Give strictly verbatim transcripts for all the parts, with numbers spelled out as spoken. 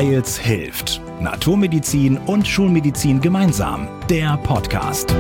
Weil's hilft. Naturmedizin und Schulmedizin gemeinsam. Der Podcast.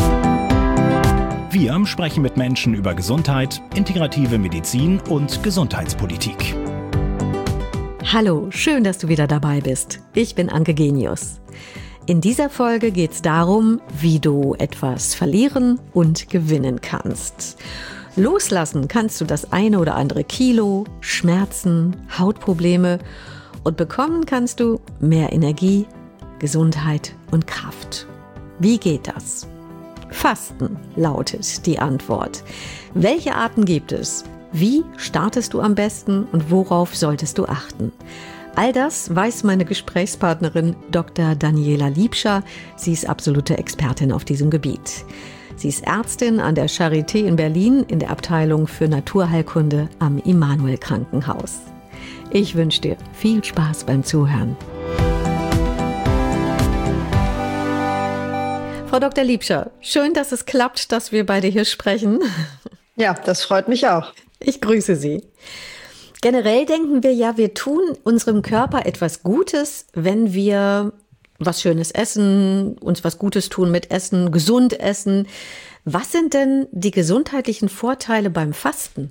Wir sprechen mit Menschen über Gesundheit, integrative Medizin und Gesundheitspolitik. Hallo, schön, dass du wieder dabei bist. Ich bin Anke Genius. In dieser Folge geht es darum, wie du etwas verlieren und gewinnen kannst. Loslassen kannst du das eine oder andere Kilo, Schmerzen, Hautprobleme und bekommen kannst du mehr Energie, Gesundheit und Kraft. Wie geht das? Fasten lautet die Antwort. Welche Arten gibt es? Wie startest du am besten und worauf solltest du achten? All das weiß meine Gesprächspartnerin Doktor Daniela Liebscher. Sie ist absolute Expertin auf diesem Gebiet. Sie ist Ärztin an der Charité in Berlin in der Abteilung für Naturheilkunde am Immanuel Krankenhaus. Ich wünsche dir viel Spaß beim Zuhören. Frau Doktor Liebscher, schön, dass es klappt, dass wir beide hier sprechen. Ja, das freut mich auch. Ich grüße Sie. Generell denken wir ja, wir tun unserem Körper etwas Gutes, wenn wir was Schönes essen, uns was Gutes tun mit Essen, gesund essen. Was sind denn die gesundheitlichen Vorteile beim Fasten?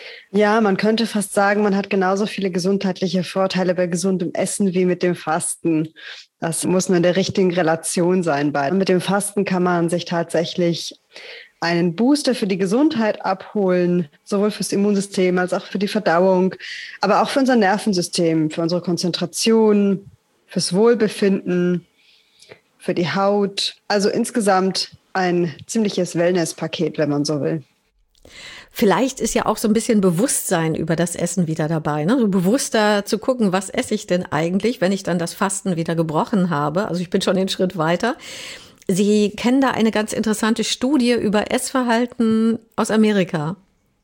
Ja, man könnte fast sagen, man hat genauso viele gesundheitliche Vorteile bei gesundem Essen wie mit dem Fasten. Das muss nur in der richtigen Relation sein. Mit dem Fasten kann man sich tatsächlich einen Booster für die Gesundheit abholen, sowohl fürs Immunsystem als auch für die Verdauung, aber auch für unser Nervensystem, für unsere Konzentration, fürs Wohlbefinden, für die Haut. Also insgesamt ein ziemliches Wellness-Paket, wenn man so will. Vielleicht ist ja auch so ein bisschen Bewusstsein über das Essen wieder dabei, ne? So bewusster zu gucken, was esse ich denn eigentlich, wenn ich dann das Fasten wieder gebrochen habe. Also ich bin schon einen Schritt weiter. Sie kennen da eine ganz interessante Studie über Essverhalten aus Amerika.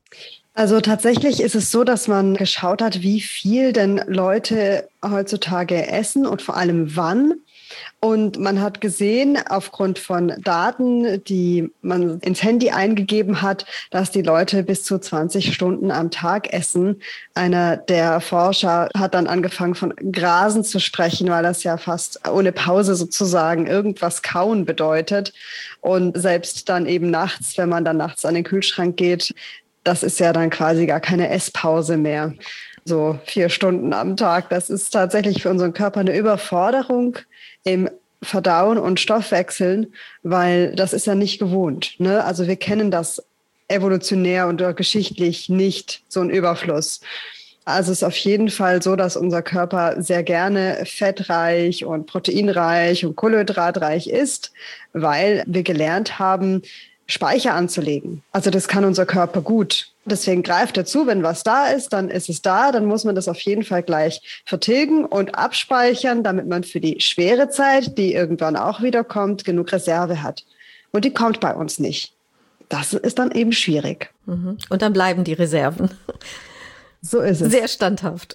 Also tatsächlich ist es so, dass man geschaut hat, wie viel denn Leute heutzutage essen und vor allem wann. Und man hat gesehen, aufgrund von Daten, die man ins Handy eingegeben hat, dass die Leute bis zu zwanzig Stunden am Tag essen. Einer der Forscher hat dann angefangen, von Grasen zu sprechen, weil das ja fast ohne Pause sozusagen irgendwas kauen bedeutet. Und selbst dann eben nachts, wenn man dann nachts an den Kühlschrank geht, das ist ja dann quasi gar keine Esspause mehr. So vier Stunden am Tag, das ist tatsächlich für unseren Körper eine Überforderung im Verdauen und Stoffwechseln, weil das ist ja nicht gewohnt, ne? Also wir kennen das evolutionär und geschichtlich nicht, so ein Überfluss. Also es ist auf jeden Fall so, dass unser Körper sehr gerne fettreich und proteinreich und kohlenhydratreich ist, weil wir gelernt haben, Speicher anzulegen. Also das kann unser Körper gut. Deswegen greift er zu, wenn was da ist, dann ist es da, dann muss man das auf jeden Fall gleich vertilgen und abspeichern, damit man für die schwere Zeit, die irgendwann auch wieder kommt, genug Reserve hat. Und die kommt bei uns nicht. Das ist dann eben schwierig. Und dann bleiben die Reserven. So ist es. Sehr standhaft.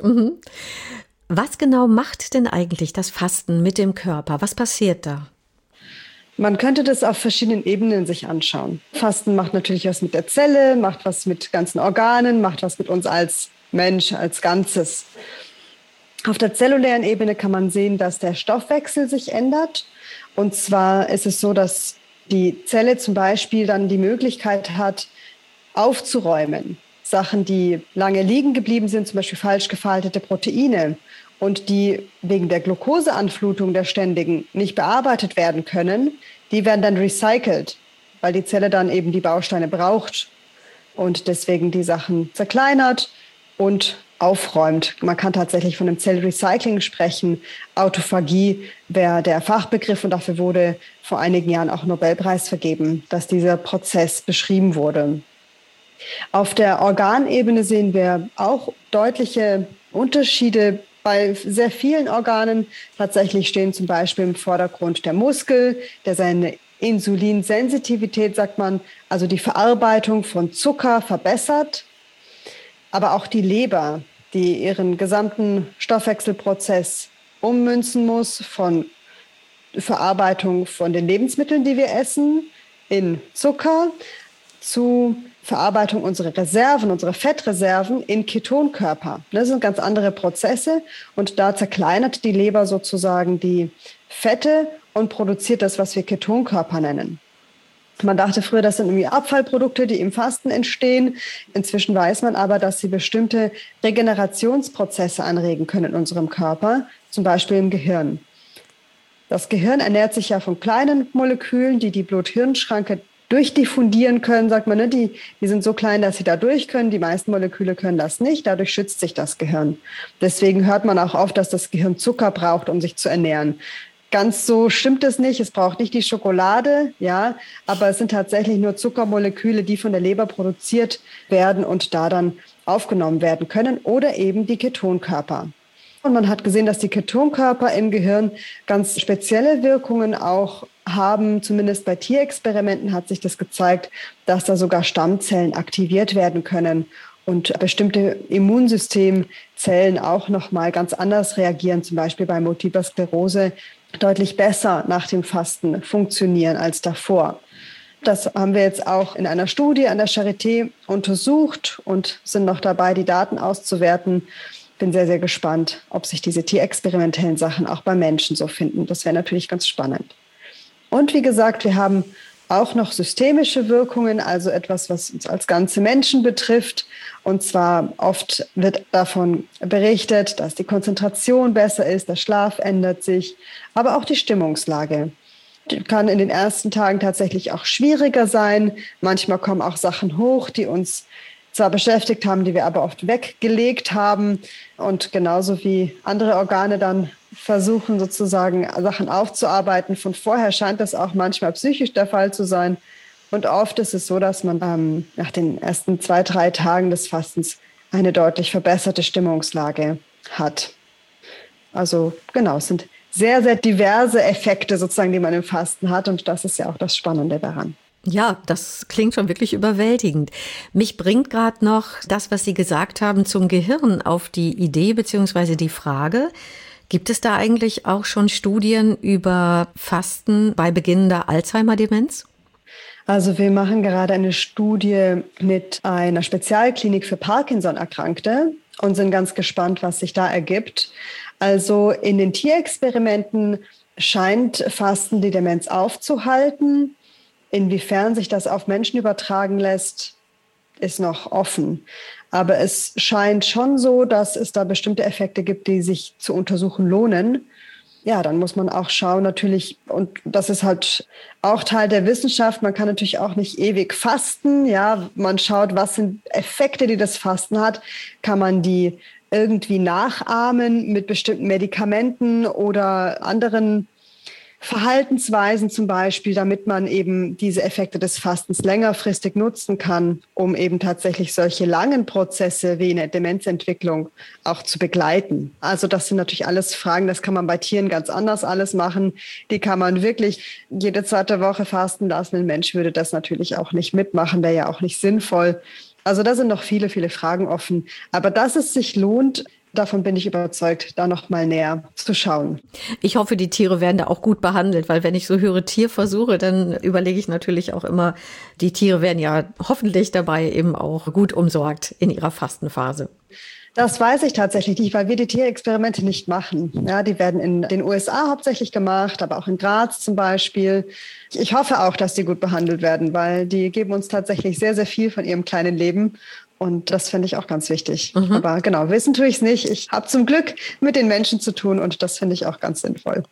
Was genau macht denn eigentlich das Fasten mit dem Körper? Was passiert da? Man könnte das auf verschiedenen Ebenen sich anschauen. Fasten macht natürlich was mit der Zelle, macht was mit ganzen Organen, macht was mit uns als Mensch, als Ganzes. Auf der zellulären Ebene kann man sehen, dass der Stoffwechsel sich ändert. Und zwar ist es so, dass die Zelle zum Beispiel dann die Möglichkeit hat, aufzuräumen. Sachen, die lange liegen geblieben sind, zum Beispiel falsch gefaltete Proteine, und die wegen der Glukoseanflutung der ständigen nicht bearbeitet werden können, die werden dann recycelt, weil die Zelle dann eben die Bausteine braucht und deswegen die Sachen zerkleinert und aufräumt. Man kann tatsächlich von einem Zellrecycling sprechen. Autophagie wäre der Fachbegriff und dafür wurde vor einigen Jahren auch ein Nobelpreis vergeben, dass dieser Prozess beschrieben wurde. Auf der Organebene sehen wir auch deutliche Unterschiede bei sehr vielen Organen. Tatsächlich stehen zum Beispiel im Vordergrund der Muskel, der seine Insulinsensitivität, sagt man, also die Verarbeitung von Zucker verbessert. Aber auch die Leber, die ihren gesamten Stoffwechselprozess ummünzen muss von Verarbeitung von den Lebensmitteln, die wir essen, in Zucker, zu Verarbeitung unserer Reserven, unserer Fettreserven in Ketonkörper. Das sind ganz andere Prozesse und da zerkleinert die Leber sozusagen die Fette und produziert das, was wir Ketonkörper nennen. Man dachte früher, das sind irgendwie Abfallprodukte, die im Fasten entstehen. Inzwischen weiß man aber, dass sie bestimmte Regenerationsprozesse anregen können in unserem Körper, zum Beispiel im Gehirn. Das Gehirn ernährt sich ja von kleinen Molekülen, die die Blut-Hirn-Schranke durchdiffundieren können, sagt man, ne? die, die sind so klein, dass sie da durch können. Die meisten Moleküle können das nicht. Dadurch schützt sich das Gehirn. Deswegen hört man auch oft, dass das Gehirn Zucker braucht, um sich zu ernähren. Ganz so stimmt es nicht. Es braucht nicht die Schokolade, ja, aber es sind tatsächlich nur Zuckermoleküle, die von der Leber produziert werden und da dann aufgenommen werden können oder eben die Ketonkörper. Und man hat gesehen, dass die Ketonkörper im Gehirn ganz spezielle Wirkungen auch haben. Zumindest bei Tierexperimenten hat sich das gezeigt, dass da sogar Stammzellen aktiviert werden können und bestimmte Immunsystemzellen auch nochmal ganz anders reagieren, zum Beispiel bei Multipler Sklerose deutlich besser nach dem Fasten funktionieren als davor. Das haben wir jetzt auch in einer Studie an der Charité untersucht und sind noch dabei, die Daten auszuwerten. Bin sehr, sehr gespannt, ob sich diese tierexperimentellen Sachen auch bei Menschen so finden. Das wäre natürlich ganz spannend. Und wie gesagt, wir haben auch noch systemische Wirkungen, also etwas, was uns als ganze Menschen betrifft. Und zwar oft wird davon berichtet, dass die Konzentration besser ist, der Schlaf ändert sich, aber auch die Stimmungslage. Die kann in den ersten Tagen tatsächlich auch schwieriger sein. Manchmal kommen auch Sachen hoch, die uns zwar beschäftigt haben, die wir aber oft weggelegt haben. Und genauso wie andere Organe dann versuchen, sozusagen Sachen aufzuarbeiten von vorher, scheint das auch manchmal psychisch der Fall zu sein. Und oft ist es so, dass man ähm, nach den ersten zwei, drei Tagen des Fastens eine deutlich verbesserte Stimmungslage hat. Also genau, es sind sehr, sehr diverse Effekte sozusagen, die man im Fasten hat. Und das ist ja auch das Spannende daran. Ja, das klingt schon wirklich überwältigend. Mich bringt gerade noch das, was Sie gesagt haben zum Gehirn, auf die Idee bzw. die Frage, gibt es da eigentlich auch schon Studien über Fasten bei beginnender Alzheimer-Demenz? Also wir machen gerade eine Studie mit einer Spezialklinik für Parkinson-Erkrankte und sind ganz gespannt, was sich da ergibt. Also in den Tierexperimenten scheint Fasten die Demenz aufzuhalten. Inwiefern sich das auf Menschen übertragen lässt, ist noch offen. Aber es scheint schon so, dass es da bestimmte Effekte gibt, die sich zu untersuchen lohnen. Ja, dann muss man auch schauen natürlich, und das ist halt auch Teil der Wissenschaft, man kann natürlich auch nicht ewig fasten. Ja, man schaut, was sind Effekte, die das Fasten hat. Kann man die irgendwie nachahmen mit bestimmten Medikamenten oder anderen Verhaltensweisen zum Beispiel, damit man eben diese Effekte des Fastens längerfristig nutzen kann, um eben tatsächlich solche langen Prozesse wie eine Demenzentwicklung auch zu begleiten. Also das sind natürlich alles Fragen, das kann man bei Tieren ganz anders alles machen. Die kann man wirklich jede zweite Woche fasten lassen. Ein Mensch würde das natürlich auch nicht mitmachen, wäre ja auch nicht sinnvoll. Also da sind noch viele, viele Fragen offen. Aber dass es sich lohnt, davon bin ich überzeugt, da noch mal näher zu schauen. Ich hoffe, die Tiere werden da auch gut behandelt, weil wenn ich so höre Tierversuche, dann überlege ich natürlich auch immer, die Tiere werden ja hoffentlich dabei eben auch gut umsorgt in ihrer Fastenphase. Das weiß ich tatsächlich nicht, weil wir die Tierexperimente nicht machen. Ja, die werden in den U S A hauptsächlich gemacht, aber auch in Graz zum Beispiel. Ich hoffe auch, dass die gut behandelt werden, weil die geben uns tatsächlich sehr, sehr viel von ihrem kleinen Leben. Und das finde ich auch ganz wichtig. Mhm. Aber genau, wissen tue ich es nicht. Ich habe zum Glück mit den Menschen zu tun und das finde ich auch ganz sinnvoll.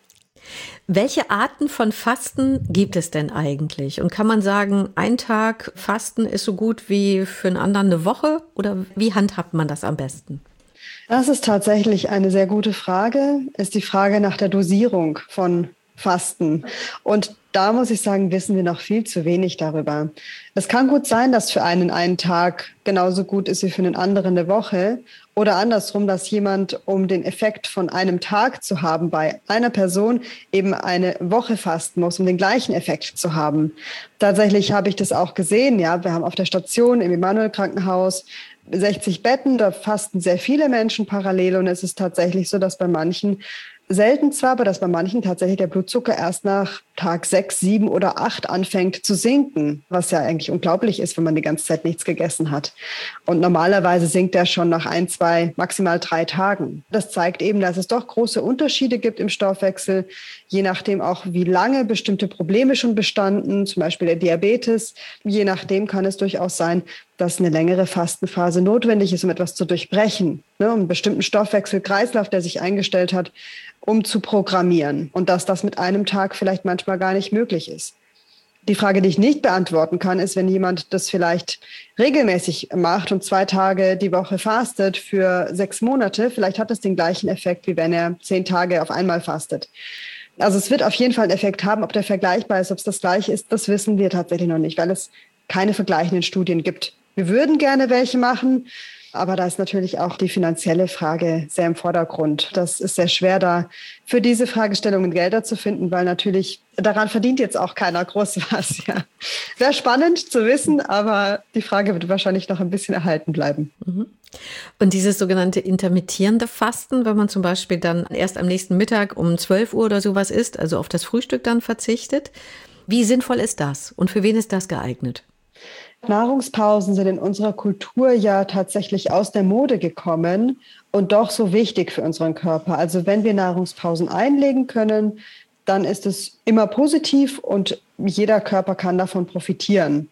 Welche Arten von Fasten gibt es denn eigentlich? Und kann man sagen, ein Tag Fasten ist so gut wie für einen anderen eine Woche? Oder wie handhabt man das am besten? Das ist tatsächlich eine sehr gute Frage. Ist die Frage nach der Dosierung von Fasten. Und da muss ich sagen, wissen wir noch viel zu wenig darüber. Es kann gut sein, dass für einen ein Tag genauso gut ist wie für einen anderen eine Woche. Oder andersrum, dass jemand, um den Effekt von einem Tag zu haben, bei einer Person eben eine Woche fasten muss, um den gleichen Effekt zu haben. Tatsächlich habe ich das auch gesehen. Ja, wir haben auf der Station im Emanuel-Krankenhaus sechzig Betten, da fasten sehr viele Menschen parallel und es ist tatsächlich so, dass bei manchen selten zwar, aber dass bei manchen tatsächlich der Blutzucker erst nach Tag sechs, sieben oder acht anfängt zu sinken, was ja eigentlich unglaublich ist, wenn man die ganze Zeit nichts gegessen hat. Und normalerweise sinkt er schon nach ein, zwei, maximal drei Tagen. Das zeigt eben, dass es doch große Unterschiede gibt im Stoffwechsel, je nachdem auch, wie lange bestimmte Probleme schon bestanden, zum Beispiel der Diabetes. Je nachdem kann es durchaus sein, dass eine längere Fastenphase notwendig ist, um etwas zu durchbrechen, ne, um einen bestimmten Stoffwechselkreislauf, der sich eingestellt hat, um zu programmieren. Und dass das mit einem Tag vielleicht manchmal gar nicht möglich ist. Die Frage, die ich nicht beantworten kann, ist, wenn jemand das vielleicht regelmäßig macht und zwei Tage die Woche fastet für sechs Monate, vielleicht hat das den gleichen Effekt, wie wenn er zehn Tage auf einmal fastet. Also es wird auf jeden Fall einen Effekt haben. Ob der vergleichbar ist, ob es das gleiche ist, das wissen wir tatsächlich noch nicht, weil es keine vergleichenden Studien gibt. Wir würden gerne welche machen, aber da ist natürlich auch die finanzielle Frage sehr im Vordergrund. Das ist sehr schwer, da für diese Fragestellungen Gelder zu finden, weil natürlich daran verdient jetzt auch keiner groß was. Ja. Wäre spannend zu wissen, aber die Frage wird wahrscheinlich noch ein bisschen erhalten bleiben. Und dieses sogenannte intermittierende Fasten, wenn man zum Beispiel dann erst am nächsten Mittag um zwölf Uhr oder sowas isst, also auf das Frühstück dann verzichtet, wie sinnvoll ist das und für wen ist das geeignet? Nahrungspausen sind in unserer Kultur ja tatsächlich aus der Mode gekommen und doch so wichtig für unseren Körper. Also wenn wir Nahrungspausen einlegen können, dann ist es immer positiv und jeder Körper kann davon profitieren.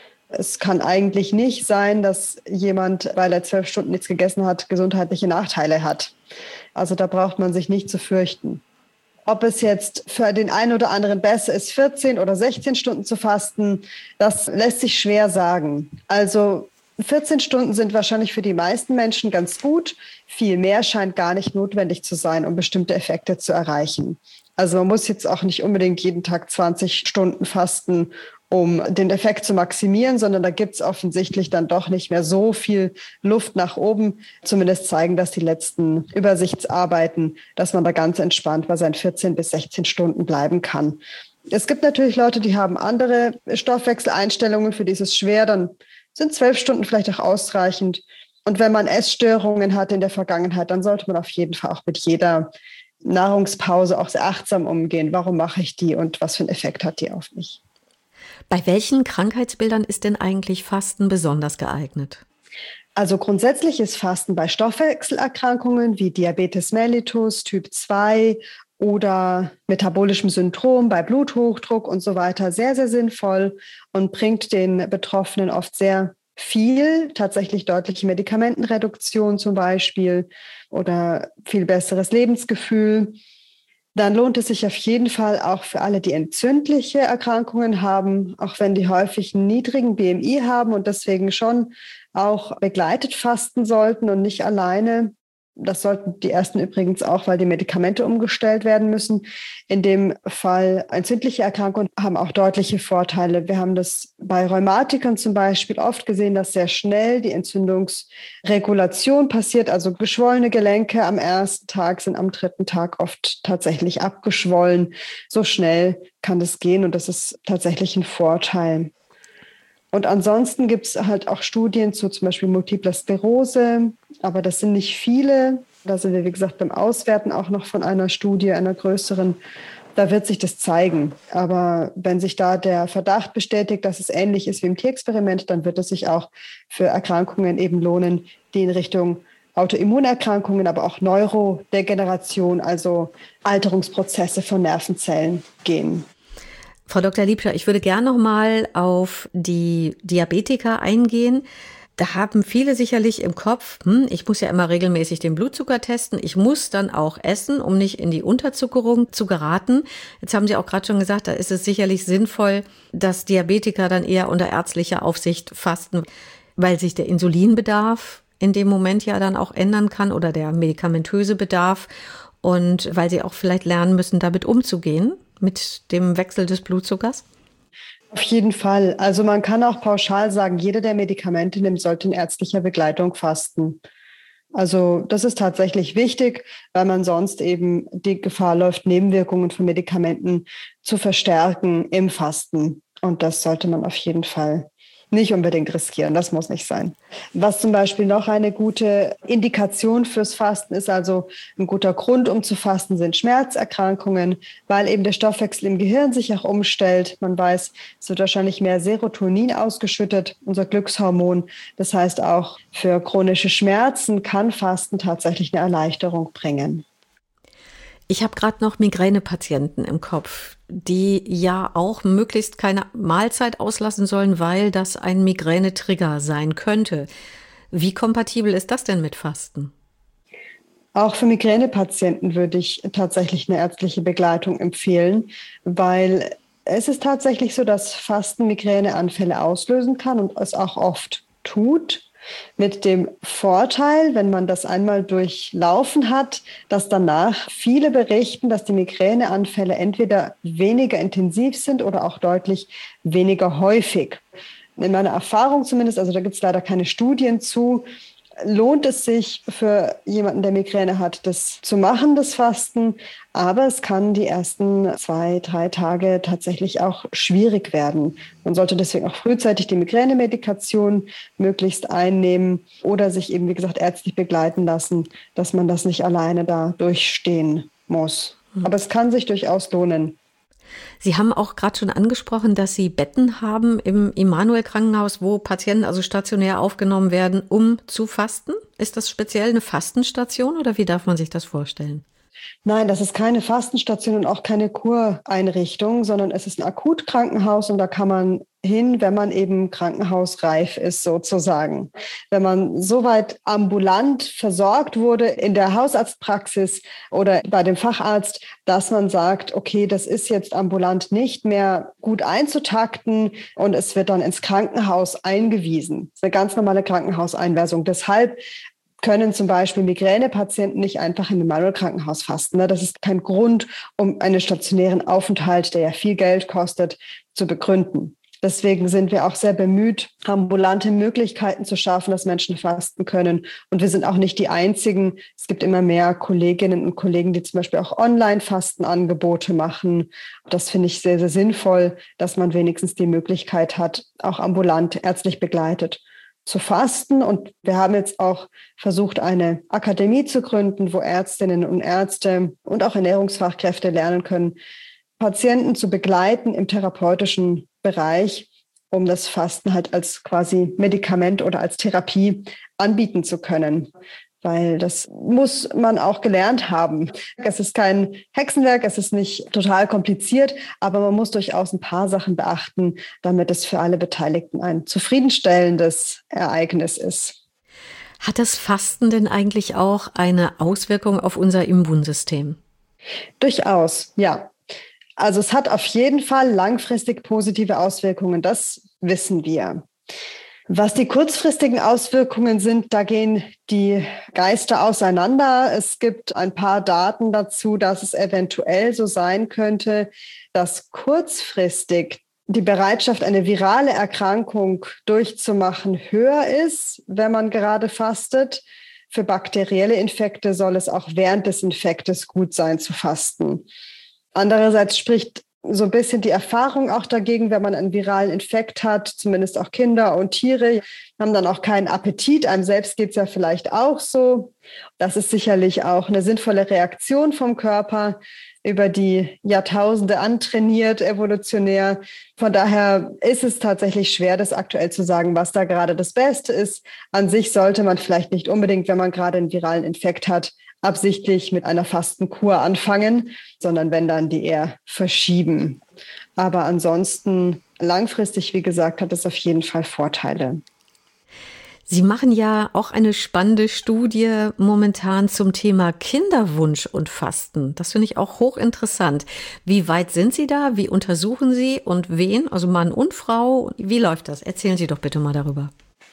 Es kann eigentlich nicht sein, dass jemand, weil er zwölf Stunden nichts gegessen hat, gesundheitliche Nachteile hat. Also da braucht man sich nicht zu fürchten. Ob es jetzt für den einen oder anderen besser ist, vierzehn oder sechzehn Stunden zu fasten, das lässt sich schwer sagen. Also vierzehn Stunden sind wahrscheinlich für die meisten Menschen ganz gut. Viel mehr scheint gar nicht notwendig zu sein, um bestimmte Effekte zu erreichen. Also man muss jetzt auch nicht unbedingt jeden Tag zwanzig Stunden fasten, um den Effekt zu maximieren, sondern da gibt es offensichtlich dann doch nicht mehr so viel Luft nach oben. Zumindest zeigen das die letzten Übersichtsarbeiten, dass man da ganz entspannt bei seinen vierzehn bis sechzehn Stunden bleiben kann. Es gibt natürlich Leute, die haben andere Stoffwechseleinstellungen, für die ist es schwer, dann sind zwölf Stunden vielleicht auch ausreichend. Und wenn man Essstörungen hat in der Vergangenheit, dann sollte man auf jeden Fall auch mit jeder Nahrungspause auch sehr achtsam umgehen. Warum mache ich die und was für einen Effekt hat die auf mich? Bei welchen Krankheitsbildern ist denn eigentlich Fasten besonders geeignet? Also grundsätzlich ist Fasten bei Stoffwechselerkrankungen wie Diabetes mellitus, Typ zwei oder metabolischem Syndrom bei Bluthochdruck und so weiter sehr, sehr sinnvoll und bringt den Betroffenen oft sehr viel, tatsächlich deutliche Medikamentenreduktion zum Beispiel oder viel besseres Lebensgefühl. Dann lohnt es sich auf jeden Fall auch für alle, die entzündliche Erkrankungen haben, auch wenn die häufig einen niedrigen B M I haben und deswegen schon auch begleitet fasten sollten und nicht alleine. Das sollten die ersten übrigens auch, weil die Medikamente umgestellt werden müssen. In dem Fall entzündliche Erkrankungen haben auch deutliche Vorteile. Wir haben das bei Rheumatikern zum Beispiel oft gesehen, dass sehr schnell die Entzündungsregulation passiert. Also geschwollene Gelenke am ersten Tag sind am dritten Tag oft tatsächlich abgeschwollen. So schnell kann das gehen und das ist tatsächlich ein Vorteil. Und ansonsten gibt es halt auch Studien zu zum Beispiel Multipler Sklerose, aber das sind nicht viele. Da sind wir, wie gesagt, beim Auswerten auch noch von einer Studie, einer größeren. Da wird sich das zeigen. Aber wenn sich da der Verdacht bestätigt, dass es ähnlich ist wie im Tierexperiment, dann wird es sich auch für Erkrankungen eben lohnen, die in Richtung Autoimmunerkrankungen, aber auch Neurodegeneration, also Alterungsprozesse von Nervenzellen gehen. Frau Doktor Liebscher, ich würde gerne noch mal auf die Diabetiker eingehen. Da haben viele sicherlich im Kopf, hm, ich muss ja immer regelmäßig den Blutzucker testen. Ich muss dann auch essen, um nicht in die Unterzuckerung zu geraten. Jetzt haben Sie auch gerade schon gesagt, da ist es sicherlich sinnvoll, dass Diabetiker dann eher unter ärztlicher Aufsicht fasten, weil sich der Insulinbedarf in dem Moment ja dann auch ändern kann oder der medikamentöse Bedarf und weil sie auch vielleicht lernen müssen, damit umzugehen, mit dem Wechsel des Blutzuckers? Auf jeden Fall. Also man kann auch pauschal sagen, jeder, der Medikamente nimmt, sollte in ärztlicher Begleitung fasten. Also das ist tatsächlich wichtig, weil man sonst eben die Gefahr läuft, Nebenwirkungen von Medikamenten zu verstärken im Fasten. Und das sollte man auf jeden Fall nicht unbedingt riskieren. Das muss nicht sein. Was zum Beispiel noch eine gute Indikation fürs Fasten ist, also ein guter Grund, um zu fasten, sind Schmerzerkrankungen, weil eben der Stoffwechsel im Gehirn sich auch umstellt. Man weiß, es wird wahrscheinlich mehr Serotonin ausgeschüttet, unser Glückshormon. Das heißt, auch für chronische Schmerzen kann Fasten tatsächlich eine Erleichterung bringen. Ich habe gerade noch Migränepatienten im Kopf, die ja auch möglichst keine Mahlzeit auslassen sollen, weil das ein Migränetrigger sein könnte. Wie kompatibel ist das denn mit Fasten? Auch für Migränepatienten würde ich tatsächlich eine ärztliche Begleitung empfehlen, weil es ist tatsächlich so, dass Fasten Migräneanfälle auslösen kann und es auch oft tut. Mit dem Vorteil, wenn man das einmal durchlaufen hat, dass danach viele berichten, dass die Migräneanfälle entweder weniger intensiv sind oder auch deutlich weniger häufig. In meiner Erfahrung zumindest, also da gibt es leider keine Studien zu, lohnt es sich für jemanden, der Migräne hat, das zu machen, das Fasten. Aber es kann die ersten zwei, drei Tage tatsächlich auch schwierig werden. Man sollte deswegen auch frühzeitig die Migränemedikation möglichst einnehmen oder sich eben, wie gesagt, ärztlich begleiten lassen, dass man das nicht alleine da durchstehen muss. Aber es kann sich durchaus lohnen. Sie haben auch gerade schon angesprochen, dass Sie Betten haben im Immanuel-Krankenhaus, wo Patienten also stationär aufgenommen werden, um zu fasten. Ist das speziell eine Fastenstation oder wie darf man sich das vorstellen? Nein, das ist keine Fastenstation und auch keine Kureinrichtung, sondern es ist ein Akutkrankenhaus und da kann man hin, wenn man eben krankenhausreif ist sozusagen. Wenn man soweit ambulant versorgt wurde in der Hausarztpraxis oder bei dem Facharzt, dass man sagt, okay, das ist jetzt ambulant nicht mehr gut einzutakten und es wird dann ins Krankenhaus eingewiesen. Das ist eine ganz normale Krankenhauseinweisung. Deshalb können zum Beispiel Migränepatienten nicht einfach im Immanuel-Krankenhaus fasten. Das ist kein Grund, um einen stationären Aufenthalt, der ja viel Geld kostet, zu begründen. Deswegen sind wir auch sehr bemüht, ambulante Möglichkeiten zu schaffen, dass Menschen fasten können. Und wir sind auch nicht die Einzigen. Es gibt immer mehr Kolleginnen und Kollegen, die zum Beispiel auch Online-Fastenangebote machen. Das finde ich sehr, sehr sinnvoll, dass man wenigstens die Möglichkeit hat, auch ambulant ärztlich begleitet zu fasten. Und wir haben jetzt auch versucht, eine Akademie zu gründen, wo Ärztinnen und Ärzte und auch Ernährungsfachkräfte lernen können, Patienten zu begleiten im therapeutischen Bereich, um das Fasten halt als quasi Medikament oder als Therapie anbieten zu können. Weil das muss man auch gelernt haben. Es ist kein Hexenwerk, es ist nicht total kompliziert, aber man muss durchaus ein paar Sachen beachten, damit es für alle Beteiligten ein zufriedenstellendes Ereignis ist. Hat das Fasten denn eigentlich auch eine Auswirkung auf unser Immunsystem? Durchaus, ja. Also es hat auf jeden Fall langfristig positive Auswirkungen, das wissen wir. Was die kurzfristigen Auswirkungen sind, da gehen die Geister auseinander. Es gibt ein paar Daten dazu, dass es eventuell so sein könnte, dass kurzfristig die Bereitschaft, eine virale Erkrankung durchzumachen, höher ist, wenn man gerade fastet. Für bakterielle Infekte soll es auch während des Infektes gut sein zu fasten. Andererseits spricht so ein bisschen die Erfahrung auch dagegen, wenn man einen viralen Infekt hat, zumindest auch Kinder und Tiere, haben dann auch keinen Appetit. Einem selbst geht es ja vielleicht auch so. Das ist sicherlich auch eine sinnvolle Reaktion vom Körper, über die Jahrtausende antrainiert, evolutionär. Von daher ist es tatsächlich schwer, das aktuell zu sagen, was da gerade das Beste ist. An sich sollte man vielleicht nicht unbedingt, wenn man gerade einen viralen Infekt hat, absichtlich mit einer Fastenkur anfangen, sondern wenn dann die eher verschieben. Aber ansonsten langfristig, wie gesagt, hat es auf jeden Fall Vorteile. Sie machen ja auch eine spannende Studie momentan zum Thema Kinderwunsch und Fasten. Das finde ich auch hochinteressant. Wie weit sind Sie da? Wie untersuchen Sie und wen? Also Mann und Frau? Wie läuft das? Erzählen Sie doch bitte mal darüber.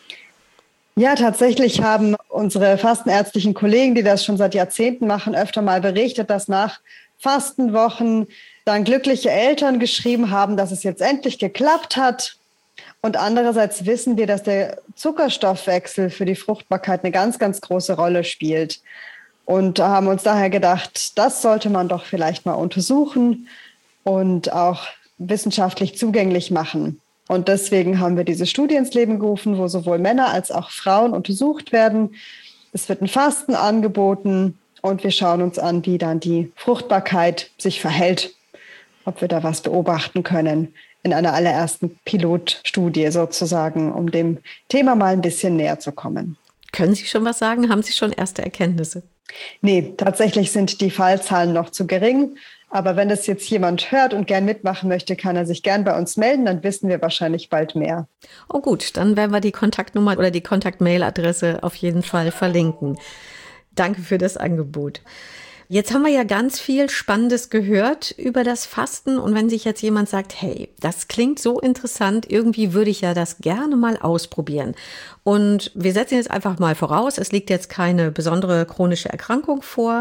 Ja, tatsächlich haben unsere fastenärztlichen Kollegen, die das schon seit Jahrzehnten machen, öfter mal berichtet, dass nach Fastenwochen dann glückliche Eltern geschrieben haben, dass es jetzt endlich geklappt hat. Und andererseits wissen wir, dass der Zuckerstoffwechsel für die Fruchtbarkeit eine ganz, ganz große Rolle spielt. Und haben uns daher gedacht, das sollte man doch vielleicht mal untersuchen und auch wissenschaftlich zugänglich machen. Und deswegen haben wir diese Studie ins Leben gerufen, wo sowohl Männer als auch Frauen untersucht werden. Es wird ein Fasten angeboten und wir schauen uns an, wie dann die Fruchtbarkeit sich verhält, ob wir da was beobachten können in einer allerersten Pilotstudie sozusagen, um dem Thema mal ein bisschen näher zu kommen. Können Sie schon was sagen? Haben Sie schon erste Erkenntnisse? Nee, tatsächlich sind die Fallzahlen noch zu gering. Aber wenn das jetzt jemand hört und gern mitmachen möchte, kann er sich gern bei uns melden, dann wissen wir wahrscheinlich bald mehr. Oh gut, dann werden wir die Kontaktnummer oder die Kontakt-Mail-Adresse auf jeden Fall verlinken. Danke für das Angebot. Jetzt haben wir ja ganz viel Spannendes gehört über das Fasten. Und wenn sich jetzt jemand sagt, hey, das klingt so interessant, irgendwie würde ich ja das gerne mal ausprobieren. Und wir setzen jetzt einfach mal voraus, es liegt jetzt keine besondere chronische Erkrankung vor.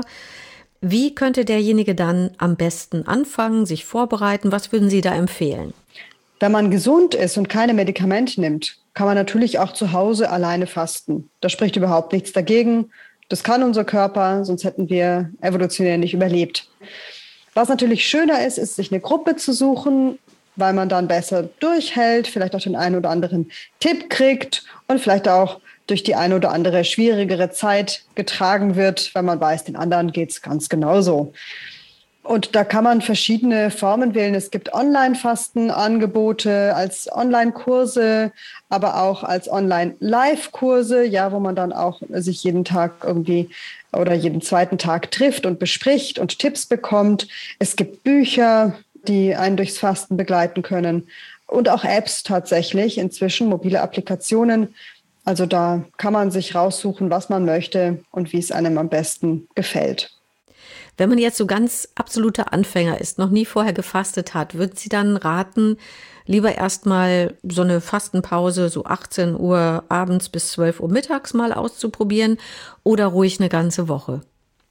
Wie könnte derjenige dann am besten anfangen, sich vorbereiten? Was würden Sie da empfehlen? Wenn man gesund ist und keine Medikamente nimmt, kann man natürlich auch zu Hause alleine fasten. Da spricht überhaupt nichts dagegen. Das kann unser Körper, sonst hätten wir evolutionär nicht überlebt. Was natürlich schöner ist, ist, sich eine Gruppe zu suchen, weil man dann besser durchhält, vielleicht auch den einen oder anderen Tipp kriegt und vielleicht auch durch die eine oder andere schwierigere Zeit getragen wird, weil man weiß, den anderen geht es ganz genauso. Und da kann man verschiedene Formen wählen. Es gibt Online-Fasten-Angebote als Online-Kurse, aber auch als Online-Live-Kurse, ja, wo man dann auch sich jeden Tag irgendwie oder jeden zweiten Tag trifft und bespricht und Tipps bekommt. Es gibt Bücher, die einen durchs Fasten begleiten können und auch Apps tatsächlich, inzwischen mobile Applikationen. Also da kann man sich raussuchen, was man möchte und wie es einem am besten gefällt. Wenn man jetzt so ganz absoluter Anfänger ist, noch nie vorher gefastet hat, würden Sie dann raten, lieber erstmal so eine Fastenpause, so achtzehn Uhr abends bis zwölf Uhr mittags mal auszuprobieren oder ruhig eine ganze Woche?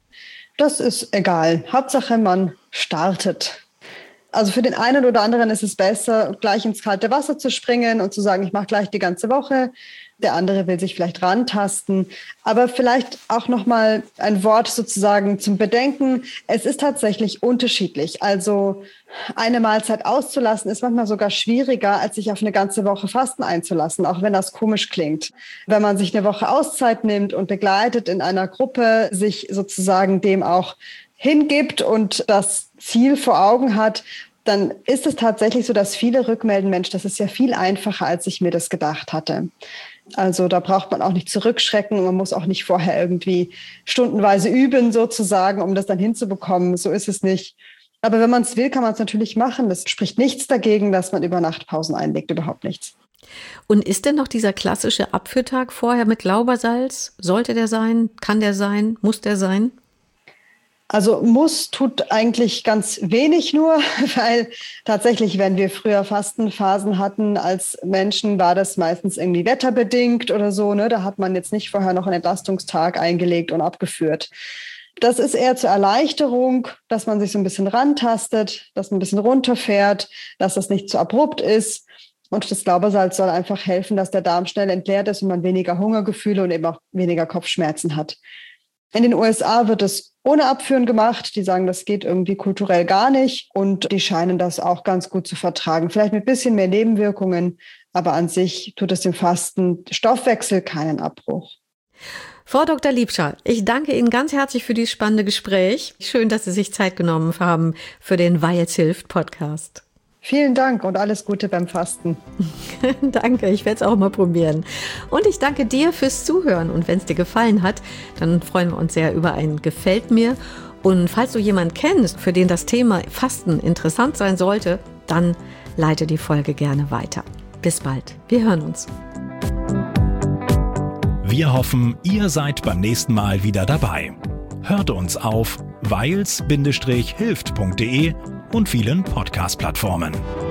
Das ist egal. Hauptsache, man startet. Also für den einen oder anderen ist es besser, gleich ins kalte Wasser zu springen und zu sagen, ich mache gleich die ganze Woche. Der andere will sich vielleicht rantasten. Aber vielleicht auch noch mal ein Wort sozusagen zum Bedenken. Es ist tatsächlich unterschiedlich. Also eine Mahlzeit auszulassen ist manchmal sogar schwieriger, als sich auf eine ganze Woche Fasten einzulassen, auch wenn das komisch klingt. Wenn man sich eine Woche Auszeit nimmt und begleitet in einer Gruppe, sich sozusagen dem auch hingibt und das Ziel vor Augen hat, dann ist es tatsächlich so, dass viele rückmelden, Mensch, das ist ja viel einfacher, als ich mir das gedacht hatte. Also da braucht man auch nicht zurückschrecken und man muss auch nicht vorher irgendwie stundenweise üben sozusagen, um das dann hinzubekommen. So ist es nicht. Aber wenn man es will, kann man es natürlich machen. Das spricht nichts dagegen, dass man über Nacht Pausen einlegt, überhaupt nichts. Und ist denn noch dieser klassische Abführtag vorher mit Laubersalz? Sollte der sein? Kann der sein? Muss der sein? Also muss tut eigentlich ganz wenig nur, weil tatsächlich, wenn wir früher Fastenphasen hatten als Menschen, war das meistens irgendwie wetterbedingt oder so. Ne? Da hat man jetzt nicht vorher noch einen Entlastungstag eingelegt und abgeführt. Das ist eher zur Erleichterung, dass man sich so ein bisschen rantastet, dass man ein bisschen runterfährt, dass das nicht zu abrupt ist. Und das Laubersalz soll einfach helfen, dass der Darm schnell entleert ist und man weniger Hungergefühle und eben auch weniger Kopfschmerzen hat. In den U S A wird es ohne Abführen gemacht. Die sagen, das geht irgendwie kulturell gar nicht. Und die scheinen das auch ganz gut zu vertragen. Vielleicht mit ein bisschen mehr Nebenwirkungen, aber an sich tut es dem Fasten Stoffwechsel keinen Abbruch. Frau Doktor Liebscher, ich danke Ihnen ganz herzlich für dieses spannende Gespräch. Schön, dass Sie sich Zeit genommen haben für den Weils hilft Podcast. Vielen Dank und alles Gute beim Fasten. Danke, ich werde es auch mal probieren. Und ich danke dir fürs Zuhören. Und wenn es dir gefallen hat, dann freuen wir uns sehr über ein Gefällt mir. Und falls du jemanden kennst, für den das Thema Fasten interessant sein sollte, dann leite die Folge gerne weiter. Bis bald. Wir hören uns. Wir hoffen, ihr seid beim nächsten Mal wieder dabei. Hört uns auf weils Bindestrich hilft Punkt de und vielen Podcast-Plattformen.